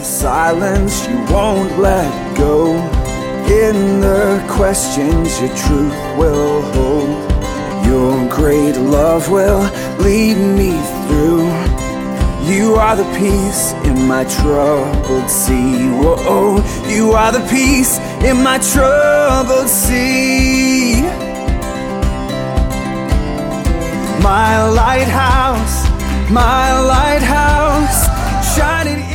silence you won't let go. In the questions your truth will hold. Your great love will lead me through. You are the peace in my troubled sea. Whoa, you are the peace in my troubled sea. My lighthouse, shining